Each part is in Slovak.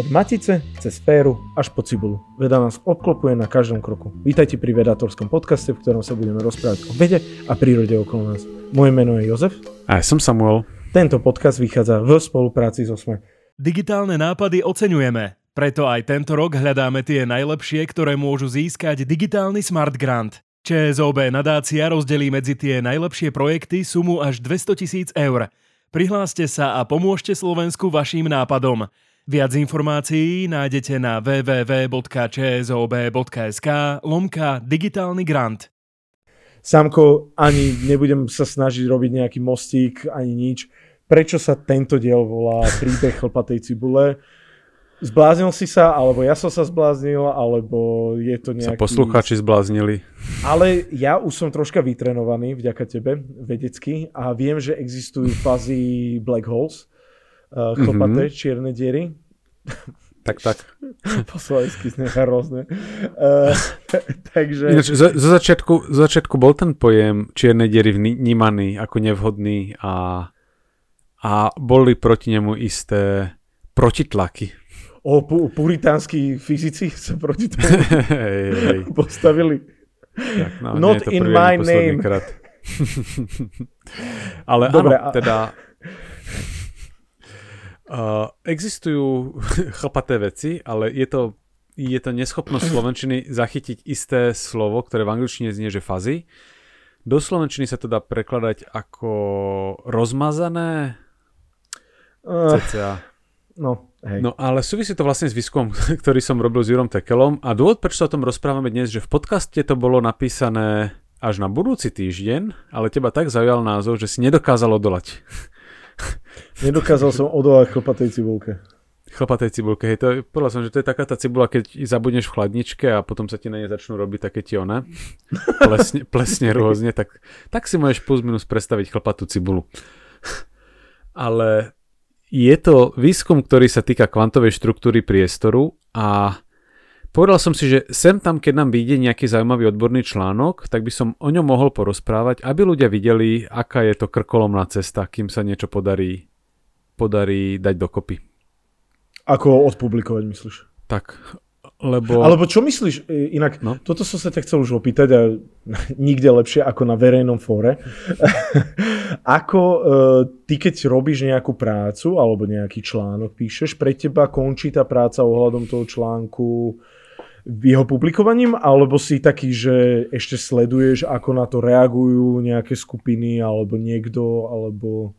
Od matice, cez sféru, až po cibulu. Veda nás obklopuje na každom kroku. Vítajte pri vedátorskom podcaste, v ktorom sa budeme rozprávať o vede a prírode okolo nás. Moje meno je Jozef. A ja som Samuel. Tento podcast vychádza v spolupráci so SME. Digitálne nápady oceňujeme. Preto aj tento rok hľadáme tie najlepšie, ktoré môžu získať digitálny Smart Grant. ČSOB nadácia rozdelí medzi tie najlepšie projekty sumu až 200 000 eur. Prihláste sa a pomôžte Slovensku vaším nápadom. Viac informácií nájdete na www.csob.sk/digitálny grant. Samko, ani nebudem sa snažiť robiť nejaký mostík, ani nič. Prečo sa tento diel volá Príbeh chlpatej cibule? Zbláznil si sa, alebo ja som sa zbláznil, alebo je to nejaký... Sa poslucháči zbláznili. Ale ja už som troška vytrenovaný, vďaka tebe, vedecky, a viem, že existujú fázy black holes, chlpaté, čierne diery. Tak. Po slovensky znie hrozné. Takže... Ináč, zo začiatku bol ten pojem čierne diery vnímaný ako nevhodný a boli proti nemu isté protitlaky. Puritánsky fyzici sa proti tomu postavili. Tak, no, Not in my name. Ale dobre, áno, teda existujú chlpaté veci, ale je to neschopnosť slovenčiny zachytiť isté slovo, ktoré v angličtine znie, že fuzzy. Do slovenčiny sa to dá prekladať ako rozmazané cca. Hej. No ale súvisí to vlastne s výskumom, ktorý som robil s Jurom Tekelom, a dôvod, prečo sa o tom rozprávame dnes, že v podcaste to bolo napísané až na budúci týždeň, ale teba tak zaujal názov, že si nedokázal odolať. Nedokázal som odolať chlpatej cibulke. Chlpatej cibulke, hej, povedal som, že to je taká tá cibula, keď zabudneš v chladničke a potom sa ti na nej začnú robiť také tie one, plesne rôzne, tak si môžeš plus minus predstaviť chlpatú cibulu. Ale je to výskum, ktorý sa týka kvantovej štruktúry priestoru a povedal som si, že sem tam, keď nám vyjde nejaký zaujímavý odborný článok, tak by som o ňom mohol porozprávať, aby ľudia videli, aká je to krkolomná cesta, kým sa niečo podarí dať dokopy. Ako odpublikovať, myslíš? Tak, lebo... Alebo čo myslíš? Inak, Toto som sa ťa chcel už opýtať a nikde lepšie ako na verejnom fóre. Ako ty, keď robíš nejakú prácu alebo nejaký článok píšeš, pre teba končí tá práca ohľadom toho článku jeho publikovaním, alebo si taký, že ešte sleduješ, ako na to reagujú nejaké skupiny alebo niekto, alebo...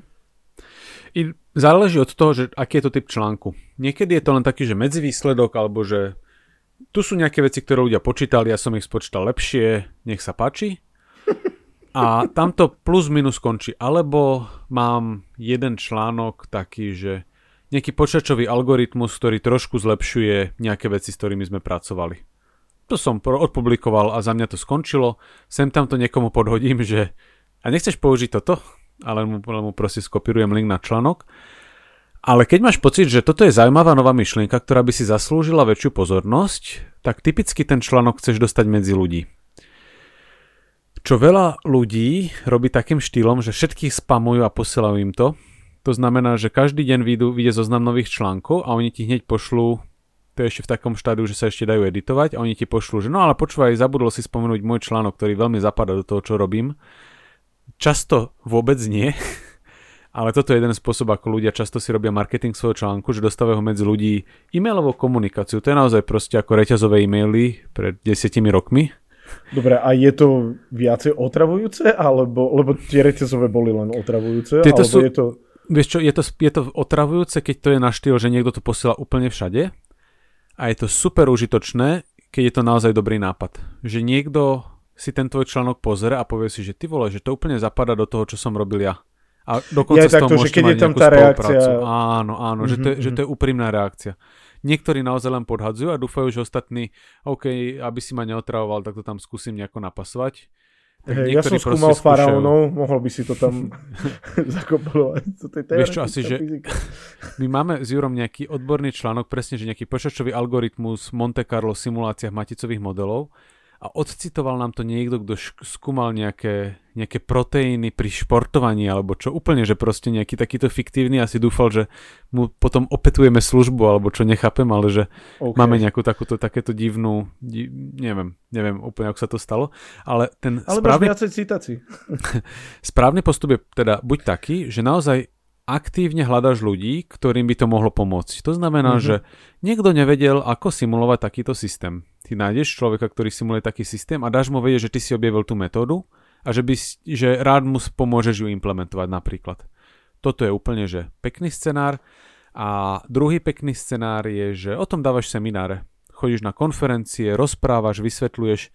I záleží od toho, že aký je to typ článku. Niekedy je to len taký, že medzivýsledok, alebo že tu sú nejaké veci, ktoré ľudia počítali, ja som ich spočítal lepšie, nech sa páči. A tamto plus minus končí. Alebo mám jeden článok taký, že nejaký počítačový algoritmus, ktorý trošku zlepšuje nejaké veci, s ktorými sme pracovali. To som odpublikoval a za mňa to skončilo. Sem tam to niekomu podhodím, že a nechceš použiť toto? Ale mu proste skopírujem link na článok. Ale keď máš pocit, že toto je zaujímavá nová myšlienka, ktorá by si zaslúžila väčšiu pozornosť, tak typicky ten článok chceš dostať medzi ľudí. Čo veľa ľudí robí takým štýlom, že všetkých spamujú a posielajú im to. To znamená, že každý deň vyjde zoznam nových článkov a oni ti hneď pošlú, to je ešte v takom štádiu, že sa ešte dajú editovať, a oni ti pošlú, že no ale počúvaj, zabudol si spomenúť môj článok, ktorý veľmi zapadá do toho, čo robím. Často vôbec nie, ale toto je jeden spôsob, ako ľudia často si robia marketing svojho článku, že dostávajú medzi ľudí e-mailovú komunikáciu. To je naozaj proste ako reťazové e-maily pred 10 rokmi. Dobre, a je to viacej otravujúce, lebo tie reťazové boli len otravujúce? Vieš čo, je to otravujúce, keď to je na štýl, že niekto to posiela úplne všade, a je to super užitočné, keď je to naozaj dobrý nápad. Že niekto si ten tvoj článok pozrie a povie si, že ty vole, že to úplne zapadá do toho, čo som robil ja. A dokonca z toho môžete mať nejakú spoluprácu. Áno, že to je úprimná reakcia. Niektorí naozaj len podhadzujú a dúfajú, že ostatní, OK, aby si ma neotravoval, tak to tam skúsim nejako napasovať. Ja som skúmal faraónov, mohol by si to tam zakopolovať. Vieš čo, asi, že my máme s Jurom nejaký odborný článok, presne, že nejaký počítačový algoritmus, Monte Carlo, simuláciách maticových modelov. a odcitoval nám to niekto, kto skúmal nejaké proteíny pri športovaní alebo čo úplne, že proste nejaký takýto fiktívny a si dúfal, že mu potom opetujeme službu alebo čo nechápem, ale že máme nejakú takéto divnú, neviem úplne, ako sa to stalo, ale ten správny postup je teda buď taký, že naozaj aktívne hľadaš ľudí, ktorým by to mohlo pomôcť. To znamená, že niekto nevedel, ako simulovať takýto systém. Ty nájdeš človeka, ktorý simuluje taký systém a dáš mu vedieť, že ty si objavil tú metódu a že rád mu pomôžeš ju implementovať napríklad. Toto je úplne, že pekný scenár. A druhý pekný scenár je, že o tom dávaš semináre. Chodíš na konferencie, rozprávaš, vysvetľuješ.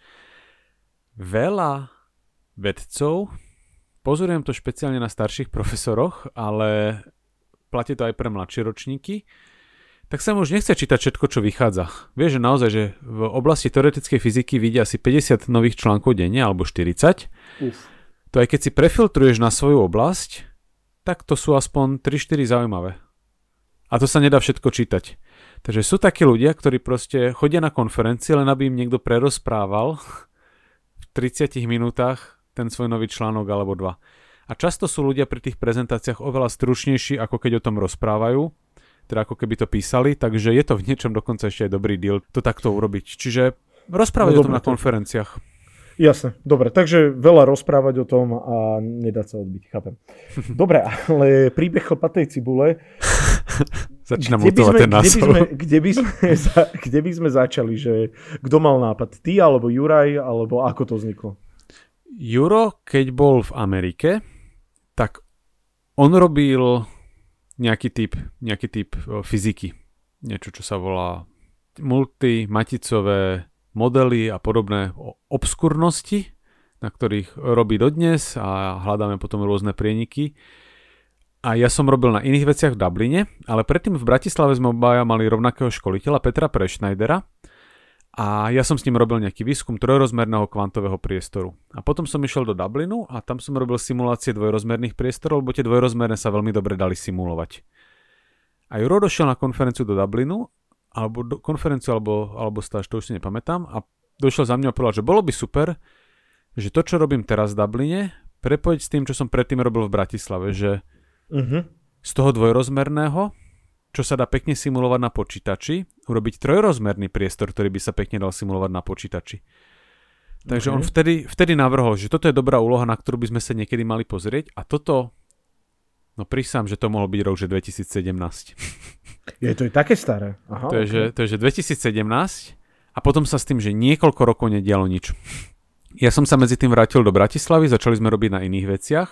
Veľa vedcov, pozorujem to špeciálne na starších profesoroch, ale platí to aj pre mladšie ročníky, tak sa mu už nechce čítať všetko, čo vychádza. Vieš, že naozaj, že v oblasti teoretickej fyziky vidia asi 50 nových článkov denne, alebo 40. To aj keď si prefiltruješ na svoju oblasť, tak to sú aspoň 3-4 zaujímavé. A to sa nedá všetko čítať. Takže sú takí ľudia, ktorí proste chodia na konferencie, len aby im niekto prerozprával v 30 minútach ten svoj nový článok alebo 2. A často sú ľudia pri tých prezentáciách oveľa stručnejší, ako keď o tom rozprávajú, teda ako keby to písali, takže je to v niečom dokonca ešte aj dobrý deal to takto urobiť. Čiže rozprávať o tom na konferenciách. Jasne, dobre, takže veľa rozprávať o tom a nedať sa odbiť, chápem. Dobre, ale príbeh chlpatej cibule. Začínam mutovať ten názov. Kde by sme začali, že kto mal nápad? Ty, alebo Juraj, alebo ako to vzniklo? Juro, keď bol v Amerike, tak on robil nejaký typ fyziky. Niečo, čo sa volá multimaticové modely a podobné obskurnosti, na ktorých robí dodnes a hľadáme potom rôzne prieniky. A ja som robil na iných veciach v Dubline, ale predtým v Bratislave sme obaja mali rovnakého školiteľa Petra Preschneidera a ja som s ním robil nejaký výskum trojrozmerného kvantového priestoru. A potom som išiel do Dublinu a tam som robil simulácie dvojrozmerných priestorov, lebo tie dvojrozmerné sa veľmi dobre dali simulovať. A Juro došiel na konferenciu do Dublinu, alebo stáž, to už si nepamätám, a došiel za mňa a povedal, že bolo by super, že to, čo robím teraz v Dubline, prepojiť s tým, čo som predtým robil v Bratislave, že z toho dvojrozmerného, čo sa dá pekne simulovať na počítači, urobiť trojrozmerný priestor, ktorý by sa pekne dal simulovať na počítači. Takže on vtedy navrhol, že toto je dobrá úloha, na ktorú by sme sa niekedy mali pozrieť a toto, no prísam, že to mohol byť rok, že 2017. To je také staré. Aha, to je, že 2017 a potom sa s tým, že niekoľko rokov nedialo nič. Ja som sa medzi tým vrátil do Bratislavy, začali sme robiť na iných veciach.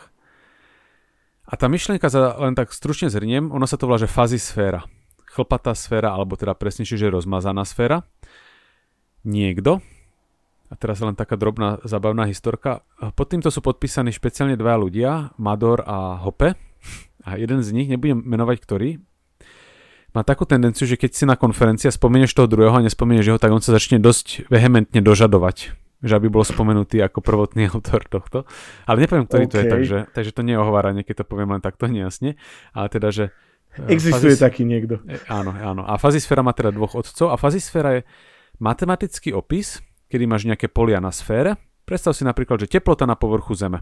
A tá myšlienka, len tak stručne zhrniem, ono sa to volá, že fazisféra. Chlpatá sféra, alebo teda presnejšie, že rozmazaná sféra. Niekto, a teraz len taká drobná zábavná historka, pod týmto sú podpísaní špeciálne dva ľudia, Mador a Hoppe. A jeden z nich, nebudem menovať ktorý, má takú tendenciu, že keď si na konferencii a spomenieš toho druhého a nespomenieš jeho, tak on sa začne dosť vehementne dožadovať, že aby bol spomenutý ako prvotný autor tohto. Ale nepoviem, ktorý to je, takže to nie je ohováranie, keď to poviem len takto nejasne. Ale teda, že... Existuje taký niekto. Áno. A fazisféra má teda dvoch otcov a fazisféra je matematický opis, kedy máš nejaké polia na sfére. Predstav si napríklad, že teplota na povrchu Zeme.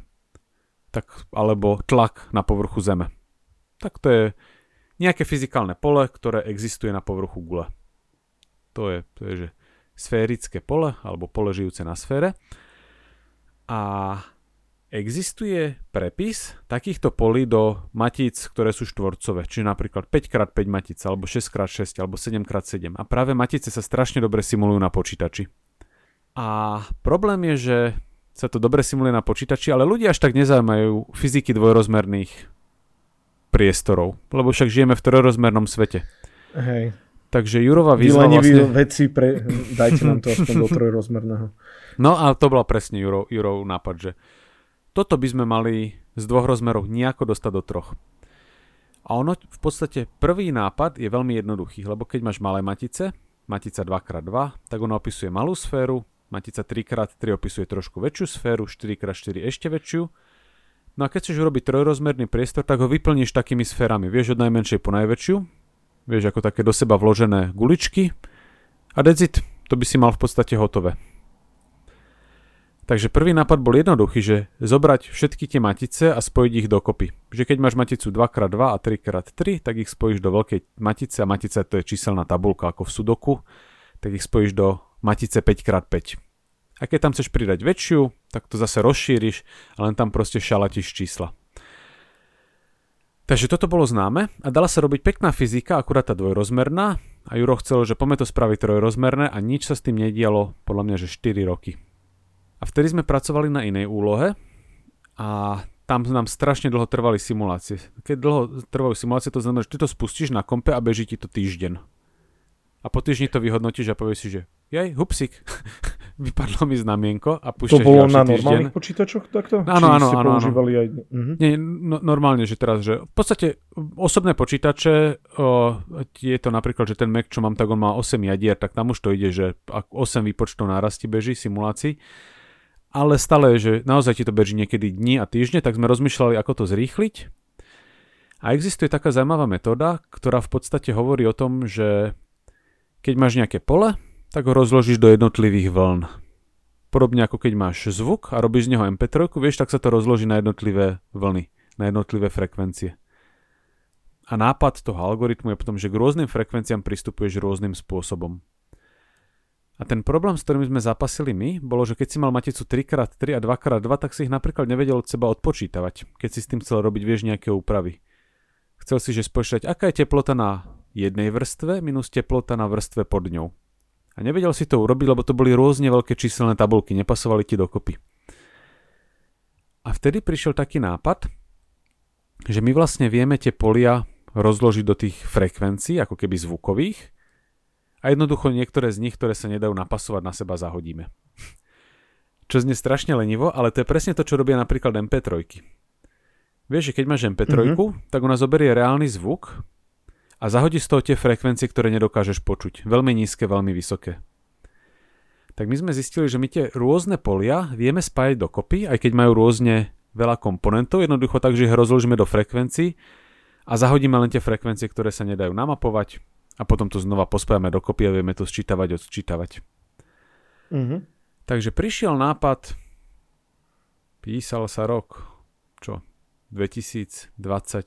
Alebo tlak na povrchu Zeme. Tak to je nejaké fyzikálne pole, ktoré existuje na povrchu gule. To je že sférické pole, alebo pole žijúce na sfére. A existuje prepis takýchto polí do matíc, ktoré sú štvorcové. Čiže napríklad 5x5 matíc, alebo 6x6, alebo 7x7. A práve matice sa strašne dobre simulujú na počítači. A problém je, že sa to dobre simuluje na počítači, ale ľudia až tak nezaujímajú fyziky dvojrozmerných priestorov. Lebo však žijeme v trojrozmernom svete. Hej. Takže Jurova výzva vlastne... veci dajte nám to aspoň do trojrozmerného. No a to bola presne Jurov nápad, že toto by sme mali z dvoch rozmerov nejako dostať do troch. A ono v podstate prvý nápad je veľmi jednoduchý, lebo keď máš malé matice, matica 2x2, tak ona opisuje malú sféru, matica 3x3 opisuje trošku väčšiu sféru, 4x4 ešte väčšiu. No a keď chceš urobiť trojrozmerný priestor, tak ho vyplníš takými sférami. Vieš od najmenšej po najväčšiu. Vieš, ako také do seba vložené guličky a that's it. To by si mal v podstate hotové. Takže prvý nápad bol jednoduchý, že zobrať všetky tie matice a spojiť ich dokopy. Že keď máš maticu 2x2 a 3x3, tak ich spojíš do veľkej matice a matica to je číselná tabuľka ako v sudoku, tak ich spojíš do matice 5x5. A keď tam chceš pridať väčšiu, tak to zase rozšíriš a len tam proste šalatíš čísla. Takže toto bolo známe a dala sa robiť pekná fyzika, akurát tá dvojrozmerná a Juro chcel, že poďme to spraviť trojrozmerné a nič sa s tým nedialo podľa mňa, že 4 roky. A vtedy sme pracovali na inej úlohe a tam nám strašne dlho trvali simulácie. Keď dlho trvajú simulácie, to znamená, že ty to spustíš na kompe a beží ti to týždeň. A po týždni to vyhodnotíš a povieš si, že jej, hupsik, vypadlo mi znamienko a púšťaš ďalší týždeň. To bolo na normálnych počítačoch takto? Áno. Používali aj... Nie, normálne, že teraz, že v podstate osobné počítače, je to napríklad, že ten Mac, čo mám, tak on má 8 jadier, tak tam už to ide, že 8 výpočtov nárast beží simulácií. Ale stále, že naozaj ti to beží niekedy dni a týždne, tak sme rozmýšľali, ako to zrýchliť. A existuje taká zaujímavá metóda, ktorá v podstate hovorí o tom, že keď máš nejaké pole, tak ho rozložíš do jednotlivých vln. Podobne ako keď máš zvuk a robíš z neho MP3, vieš, tak sa to rozloží na jednotlivé vlny, na jednotlivé frekvencie. A nápad toho algoritmu je potom, že k rôznym frekvenciám pristupuješ rôznym spôsobom. A ten problém, s ktorým sme zapasili my, bolo, že keď si mal maticu 3x3 a 2x2, tak si ich napríklad nevedel od seba odpočítavať, keď si s tým chcel robiť, vieš, nejaké úpravy. Chcel si, že spočítať, aká je teplota na jednej vrstve minus teplota na vrstve pod ňou. A nevedel si to urobiť, lebo to boli rôzne veľké číselné tabulky, nepasovali ti dokopy. A vtedy prišiel taký nápad, že my vlastne vieme tie polia rozložiť do tých frekvencií, ako keby zvukových, a jednoducho niektoré z nich, ktoré sa nedajú napasovať, na seba zahodíme. Čo znie strašne lenivo, ale to je presne to, čo robia napríklad MP3. Vieš, že keď máš MP3, tak ona zoberie reálny zvuk a zahodí z toho tie frekvencie, ktoré nedokážeš počuť. Veľmi nízke, veľmi vysoké. Tak my sme zistili, že my tie rôzne polia vieme spájať dokopy, aj keď majú rôzne veľa komponentov, jednoducho tak, že ich rozložíme do frekvencií a zahodíme len tie frekvencie, ktoré sa nedajú namapovať. A potom to znova pospájame dokopy a vieme to sčítavať, odčítavať. Takže prišiel nápad, písal sa rok, 2021,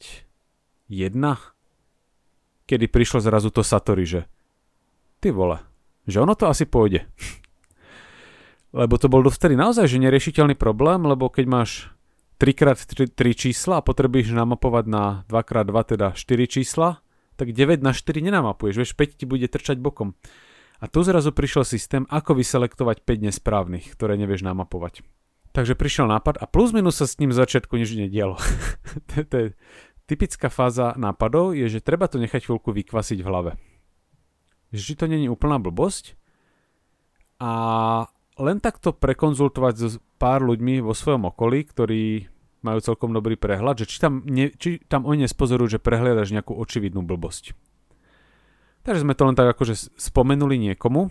kedy prišlo zrazu to Satori, že ty vole, že ono to asi pôjde. Lebo to bol dovtedy naozaj že neriešiteľný problém, lebo keď máš 3x3 čísla a potrebuješ namapovať na 2x2, teda 4 čísla, tak 9 na 4 nenamapuješ, vieš, 5 ti bude trčať bokom. A tu zrazu prišiel systém, ako vyselektovať 5 nesprávnych, ktoré nevieš namapovať. Takže prišiel nápad a plus minus sa s ním v začiatku nič nedialo. To je typická fáza nápadov, je, že treba to nechať chvíľku vykvasiť v hlave. Že to nie je úplná blbosť a len takto prekonzultovať so pár ľuďmi vo svojom okolí, ktorí majú celkom dobrý prehľad, že či tam oni nespozorujú, že prehliadaš nejakú očividnú blbosť. Takže sme to len tak akože spomenuli niekomu.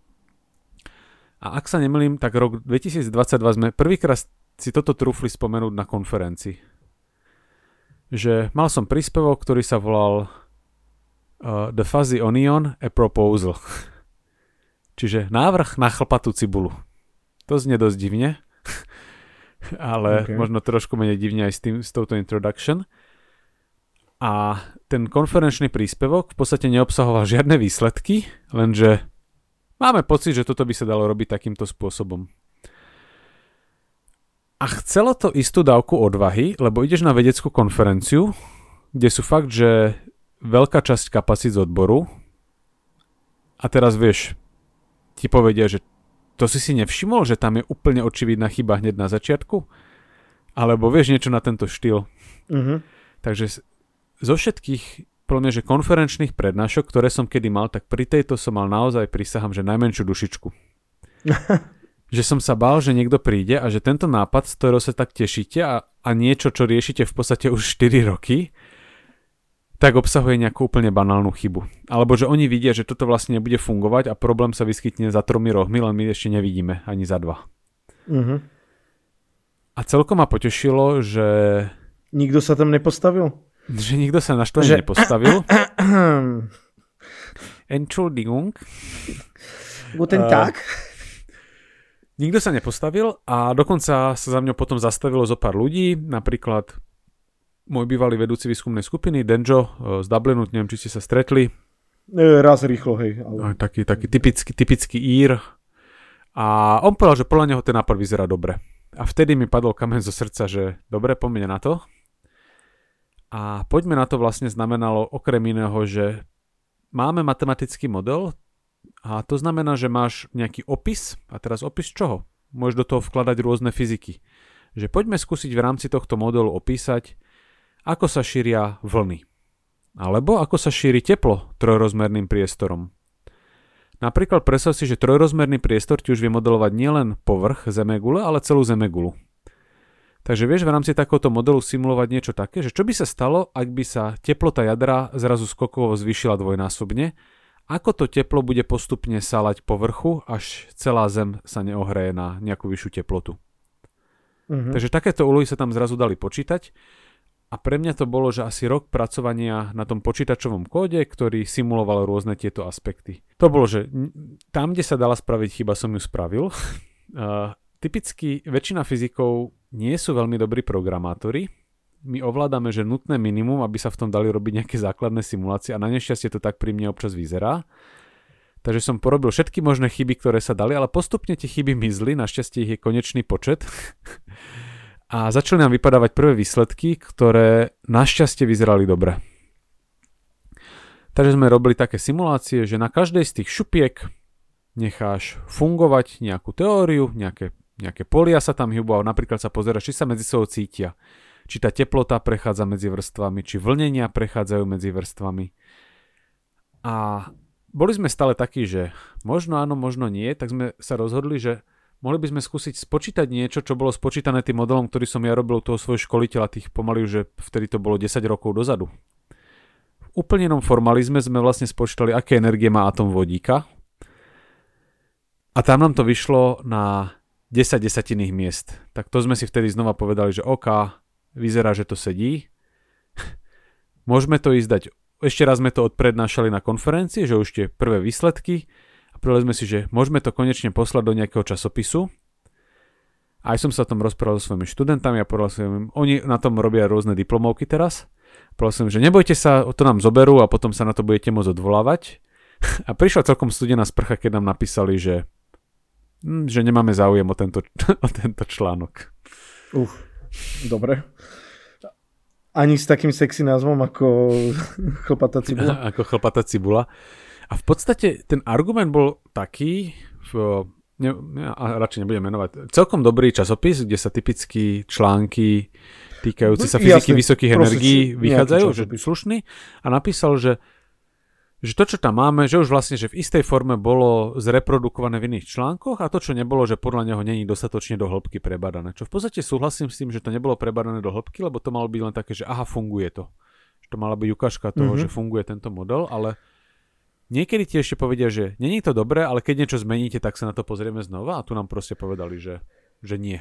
A ak sa nemýlim, tak rok 2022 sme prvýkrát si toto trúfli spomenúť na konferencii. Že mal som príspevok, ktorý sa volal The Fuzzy Onion, a Proposal. Čiže návrh na chlpatú cibulu. To znie dosť divne. Ale možno trošku menej divne aj s touto introduction. A ten konferenčný príspevok v podstate neobsahoval žiadne výsledky, lenže máme pocit, že toto by sa dalo robiť takýmto spôsobom. A chcelo to istú dávku odvahy, lebo ideš na vedeckú konferenciu, kde sú fakt, že veľká časť kapacít z odboru a teraz vieš, ti povedia, že to si nevšimol, že tam je úplne očividná chyba hneď na začiatku? Alebo vieš niečo na tento štýl? Takže zo všetkých podľa mňa, že konferenčných prednášok, ktoré som kedy mal, tak pri tejto som mal naozaj, prisahám, že najmenšiu dušičku. Že som sa bál, že niekto príde a že tento nápad, z ktorého sa tak tešíte a niečo, čo riešite v podstate už 4 roky, tak obsahuje nejakú úplne banálnu chybu. Alebo že oni vidia, že toto vlastne nebude fungovať a problém sa vyskytne za 3 rohmi, len my ešte nevidíme ani za 2. A celkom ma potešilo, že... Nikto sa tam nepostavil? Že nikto sa naštvaný nepostavil. Entschuldigung. Guten Tag. Nikto sa nepostavil a dokonca sa za mňou potom zastavilo zo pár ľudí, napríklad môj bývalý vedúci výskumnej skupiny, Denjo z Dublinu, neviem, či ste sa stretli. Raz rýchlo, hej. Ale... Taký typický Ír. A on povedal, že podľa neho ten nápad vyzerá dobre. A vtedy mi padol kameň zo srdca, že dobre, poďme na to. A poďme na to vlastne znamenalo okrem iného, že máme matematický model a to znamená, že máš nejaký opis a teraz opis čoho? Môžeš do toho vkladať rôzne fyziky. Že poďme skúsiť v rámci tohto modelu opísať, ako sa šíria vlny. Alebo ako sa šíri teplo trojrozmerným priestorom. Napríklad predstav si, že trojrozmerný priestor ti už vie modelovať nielen povrch zemegule, ale celú zemegulu. Takže vieš v rámci takéhoto modelu simulovať niečo také, že čo by sa stalo, ak by sa teplota jadra zrazu skokovo zvýšila dvojnásobne, ako to teplo bude postupne salať povrchu, až celá Zem sa neohreje na nejakú vyššiu teplotu. Takže takéto úlohy sa tam zrazu dali počítať a pre mňa to bolo, že asi rok pracovania na tom počítačovom kóde, ktorý simuloval rôzne tieto aspekty. To bolo, že tam, kde sa dala spraviť chyba, som ju spravil. Typicky väčšina fyzikov nie sú veľmi dobrí programátori. My ovládame, že nutné minimum, aby sa v tom dali robiť nejaké základné simulácie a na nešťastie to tak pri mne občas vyzerá. Takže som porobil všetky možné chyby, ktoré sa dali, ale postupne tie chyby mizli, našťastie ich je konečný počet. A začali nám vypadávať prvé výsledky, ktoré našťastie vyzerali dobre. Takže sme robili také simulácie, že na každej z tých šupiek necháš fungovať nejakú teóriu, nejaké polia sa tam hýbu a napríklad sa pozeráš, či sa medzi sebou cítia. Či tá teplota prechádza medzi vrstvami, či vlnenia prechádzajú medzi vrstvami. A boli sme stále takí, že možno áno, možno nie, tak sme sa rozhodli, že mohli by sme skúsiť spočítať niečo, čo bolo spočítané tým modelom, ktorý som ja robil u toho svojho školiteľa, tých pomaly, že vtedy to bolo 10 rokov dozadu. V úplne inom formalizme sme vlastne spočítali, aké energie má atóm vodíka. A tam nám to vyšlo na 10 desatinných miest. Tak to sme si vtedy znova povedali, že OK, vyzerá, že to sedí. Môžeme to ísť dať. Ešte raz sme to odprednášali na konferencii, že už tie prvé výsledky. A povedali sme si, že môžeme to konečne poslať do nejakého časopisu. Aj som sa o tom rozprával so svojimi študentami a povedal som im, oni na tom robia rôzne diplomovky teraz. Povedal som im, že nebojte sa, to nám zoberú a potom sa na to budete môcť odvolávať. A prišla celkom studená sprcha, keď nám napísali, že nemáme záujem o tento článok. Dobre. Ani s takým sexy názvom ako chlpatá cibula? Ako chlpatá cibula. A v podstate ten argument bol taký, radšej nebudem menovať, celkom dobrý časopis, kde sa typicky články týkajúce sa fyziky vysokých energií vychádzajú, že slušný. A napísal, že to, čo tam máme, že už vlastne, že v istej forme bolo zreprodukované v iných článkoch a to, čo nebolo, že podľa neho není dostatočne do hĺbky prebadané. Čo v podstate súhlasím s tým, že to nebolo prebadané do hĺbky, lebo to malo byť len také, že aha, funguje to. Že to mala byť ukážka toho, že funguje tento model, ale niekedy ti ešte povedia, že není to dobré, ale keď niečo zmeníte, tak sa na to pozrieme znova a tu nám proste povedali, že nie.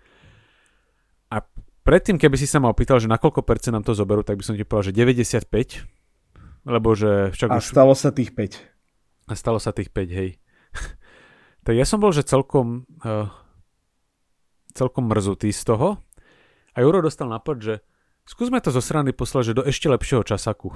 A predtým, keby si sa ma opýtal, že na koľko percent nám to zoberú, tak by som ti povedal, že 95%. Lebo že však a stalo sa tých 5. A stalo sa tých 5, hej. Tak ja som bol, že celkom mrzutý z toho. A Juro dostal nápad, že skúsme to zo strany poslať, že do ešte lepšieho časaku.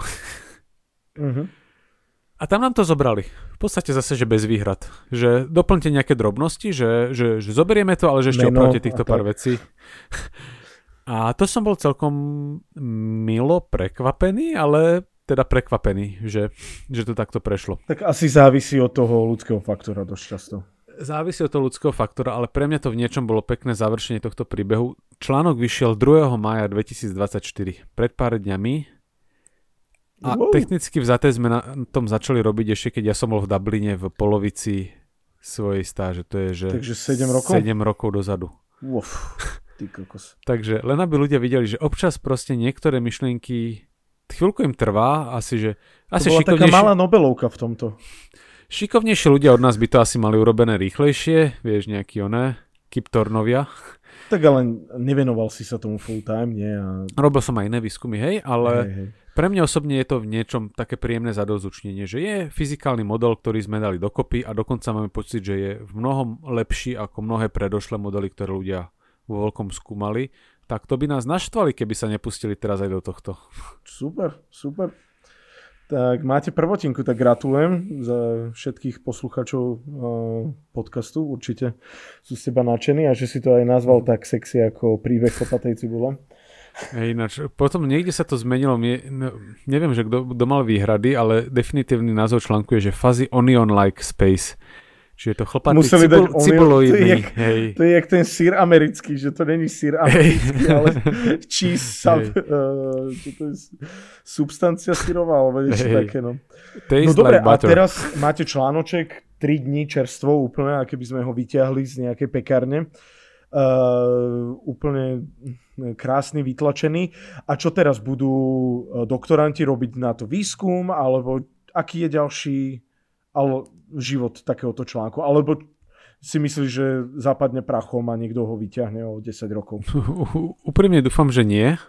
A tam nám to zobrali. V podstate zase, že bez výhrad. Že doplňte nejaké drobnosti, že zoberieme to, ale že ešte opravte týchto pár vecí. A to som bol celkom milo prekvapený, ale teda prekvapený, že to takto prešlo. Tak asi závisí od toho ľudského faktora dosť často. Závisí od toho ľudského faktora, ale pre mňa to v niečom bolo pekné završenie tohto príbehu. Článok vyšiel 2. mája 2024, pred pár dňami. A technicky vzaté sme na tom začali robiť ešte, keď ja som bol v Dubline v polovici svojej stáže. To je, že takže 7 rokov? 7 rokov dozadu. Ty kokos. Takže len aby ľudia videli, že občas proste niektoré myšlienky chvíľku im trvá, asi, že asi to bola taká malá Nobelovka v tomto. Šikovnejšie ľudia od nás by to asi mali urobené rýchlejšie, vieš, nejaký Kip Thornovia. Tak ale nevenoval si sa tomu full time, nie? Robil som aj iné výskumy, hej, ale pre mňa osobne je to v niečom také príjemné zadosťučinenie, že je fyzikálny model, ktorý sme dali dokopy a dokonca máme pocit, že je v mnohom lepší ako mnohé predošlé modely, ktoré ľudia vo veľkom skúmali. Tak to by nás naštvali, keby sa nepustili teraz aj do tohto. Super. Tak máte prvotinku, tak gratulujem za všetkých posluchačov podcastu. Určite sú z teba nadšení a že si to aj nazval tak sexy ako príbeh chlpatej cibule. Ináč, potom niekde sa to zmenilo, neviem, že kto mal výhrady, ale definitívny názov článku je, že Fuzzy Onion-like Space. Čiže to chlpatý cibuloidný. To je jak ten sír americký, že to není sír americký, ale cheese to je substancia sírová, alebo niečo také. No dobre, a teraz máte článoček 3 dní čerstvo úplne, a keby sme ho vyťahli z nejakej pekárne. Úplne krásny, vytlačený. A čo teraz? Budú doktoranti robiť na to výskum, alebo aký je ďalší život takéhoto článku? Alebo si myslíš, že zapadne prachom a niekto ho vyťahne o 10 rokov? Úprimne dúfam, že nie.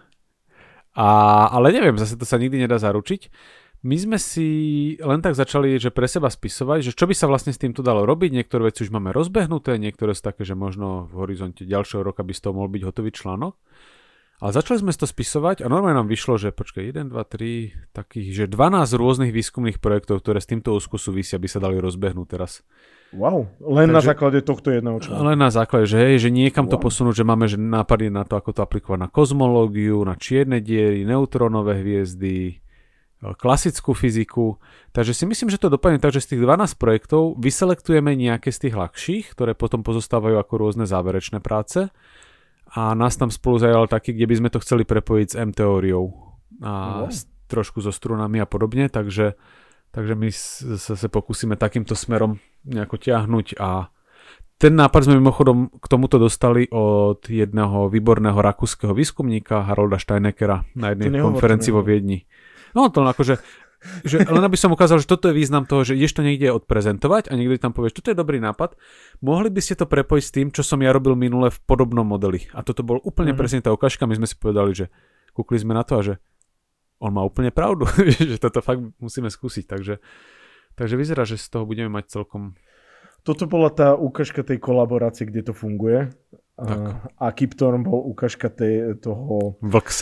Ale neviem, zase to sa nikdy nedá zaručiť. My sme si len tak začali, že pre seba spisovať, že čo by sa vlastne s týmto dalo robiť. Niektoré veci už máme rozbehnuté, niektoré sú také, že možno v horizonte ďalšieho roka by z toho mohol byť hotový článok. Ale začali sme si to spisovať a normálne nám vyšlo, že 1, 2, 3, takých, že 12 rôznych výskumných projektov, ktoré s týmto úzko súvisia, by sa dali rozbehnúť teraz. Wow, len na základe tohto jedného článku. Len na základe, že niekam to posunúť, že máme že nápady na to, ako to aplikovať na kozmológiu, na čierne diery, neutrónové hviezdy, klasickú fyziku. Takže si myslím, že to dopadne tak, že z tých 12 projektov vyselektujeme nejaké z tých ľahších, ktoré potom pozostávajú ako rôzne záverečné práce. A nás tam spolu zajal taký, kde by sme to chceli prepojiť s M-teóriou a trošku so strunami a podobne, takže my sa pokúsime takýmto smerom nejako ťahnuť a ten nápad sme mimochodom k tomuto dostali od jedného výborného rakúskeho výskumníka Harolda Steineckera na jednej konferencii vo Viedni. No to akože že len aby som ukázal, že toto je význam toho, že ideš to niekde odprezentovať a niekto tam povie, že toto je dobrý nápad, mohli by ste to prepojiť s tým, čo som ja robil minule v podobnom modeli. A toto bol úplne presne tá ukážka, my sme si povedali, že kúkli sme na to a že on má úplne pravdu, že toto fakt musíme skúsiť, takže vyzerá, že z toho budeme mať celkom... Toto bola tá ukážka tej kolaborácie, kde to funguje. A Kiptorn bol ukážka toho...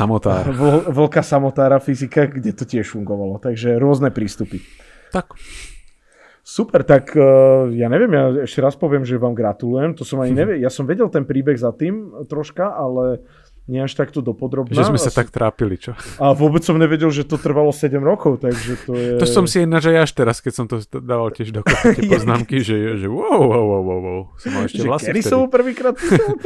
Vlka samotára fyzika, kde to tiež fungovalo. Takže rôzne prístupy. Tak. Super, tak ja neviem, ja ešte raz poviem, že vám gratulujem. To som ani neviem. Ja som vedel ten príbeh za tým troška, ale nie až takto dopodrobná. Že sme sa tak trápili, čo? A vôbec som nevedel, že to trvalo 7 rokov, takže to je... To som si ináč aj až teraz, keď som to dával tiež do tie poznámky, že wow. Som mal ešte vlasy vtedy. Kedy som prvýkrát písal?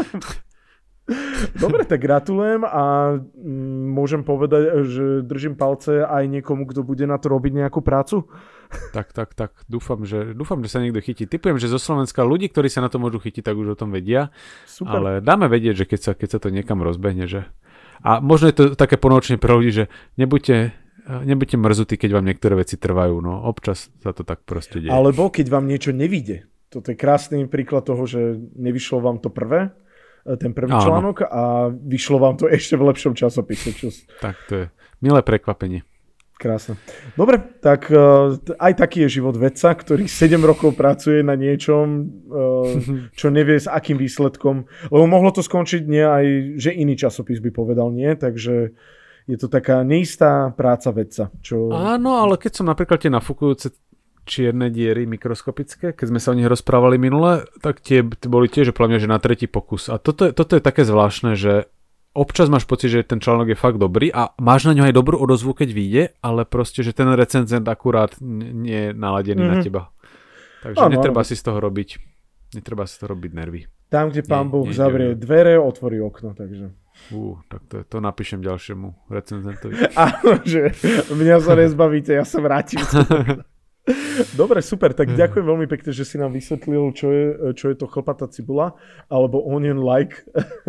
Dobre, tak gratulujem a môžem povedať, že držím palce aj niekomu, kto bude na to robiť nejakú prácu. Tak. Dúfam, že sa niekto chytí. Typujem, že zo Slovenska ľudí, ktorí sa na to môžu chytiť, tak už o tom vedia. Super. Ale dáme vedieť, že keď sa to niekam rozbehne, že... A možno je to také ponočne pre ľudí, že nebuďte mrzutí, keď vám niektoré veci trvajú. No, občas sa to tak proste deje. Alebo keď vám niečo nevyjde. Toto je krásny príklad toho, že nevyšlo vám to ten prvý článok a vyšlo vám to ešte v lepšom časopise. Tak to je milé prekvapenie. Krásne. Dobre, tak aj taký je život vedca, ktorý 7 rokov pracuje na niečom, čo nevie s akým výsledkom. Lebo mohlo to skončiť nie aj, že iný časopis by povedal nie, takže je to taká neistá práca vedca. Áno, ale keď som napríklad tie nafúkujúce čierne diery mikroskopické, keď sme sa o nich rozprávali minule, tak tie boli tiež podľa mňa, že na tretí pokus. A toto je také zvláštne, že občas máš pocit, že ten článok je fakt dobrý a máš na ňo aj dobrú odozvu, keď vyjde, ale proste, že ten recenzent akurát nie je naladený na teba. Takže netreba si z toho robiť nervy. Tam, kde pán Boh zavrie dvere, otvorí okno, takže... Tak to napíšem ďalšiemu recenzentovi. Áno, že mňa sa nezbavíte, ja sa vrátim. Dobre, super, tak ďakujem veľmi pekne, že si nám vysvetlil, čo je to chlpatá cibula, alebo onion-like.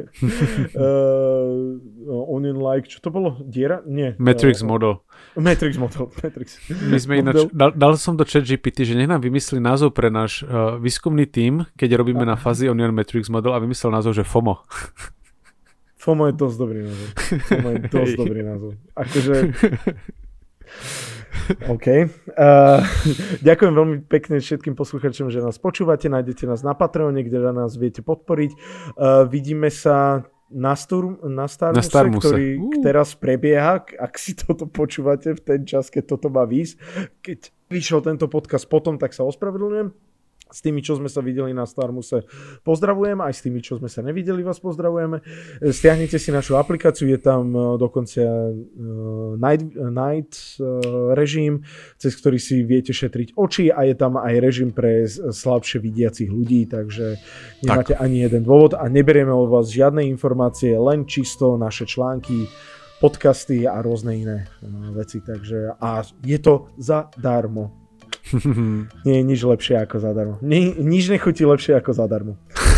Onion-like, čo to bolo? Diera? Nie. Matrix model. Matrix model. My sme ináč, dal som do ChatGPT, že nech nám vymyslí názov pre náš výskumný tím, keď robíme na Fuzzy Onion Matrix model a vymyslel názov, že FOMO. FOMO je dosť dobrý názov. Akože OK. Ďakujem veľmi pekne všetkým poslucháčom, že nás počúvate. Nájdete nás na Patreone, kde nás viete podporiť. Vidíme sa na Starmuse, ktorý teraz prebieha. Ak si toto počúvate v ten čas, keď toto má výsť. Keď vyšiel tento podcast potom, tak sa ospravedlňujem. S tými, čo sme sa videli na Starmuse, pozdravujem. Aj s tými, čo sme sa nevideli, vás pozdravujeme. Stiahnite si našu aplikáciu, je tam dokonca night režim, cez ktorý si viete šetriť oči, a je tam aj režim pre slabšie vidiacich ľudí, takže nemáte ani jeden dôvod a neberieme od vás žiadne informácie, len čisto naše články, podcasty a rôzne iné veci. Takže, a je to zadarmo. Nie je nič lepšie ako zadarmo. Nič nechutí lepšie ako zadarmo.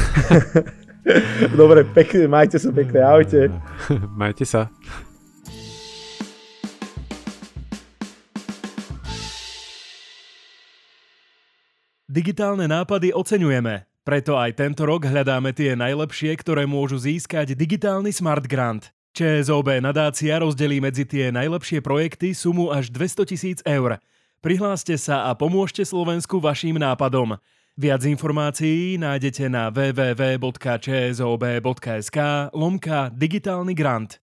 Dobre, pekne, majte sa pekne, ahojte. Majte sa. Digitálne nápady oceňujeme, preto aj tento rok hľadáme tie najlepšie, ktoré môžu získať digitálny Smart Grant. ČSOB nadácia rozdelí medzi tie najlepšie projekty sumu až 200 000 eur. Prihláste sa a pomôžte Slovensku vaším nápadom. Viac informácií nájdete na www.csob.sk/digitálny grant.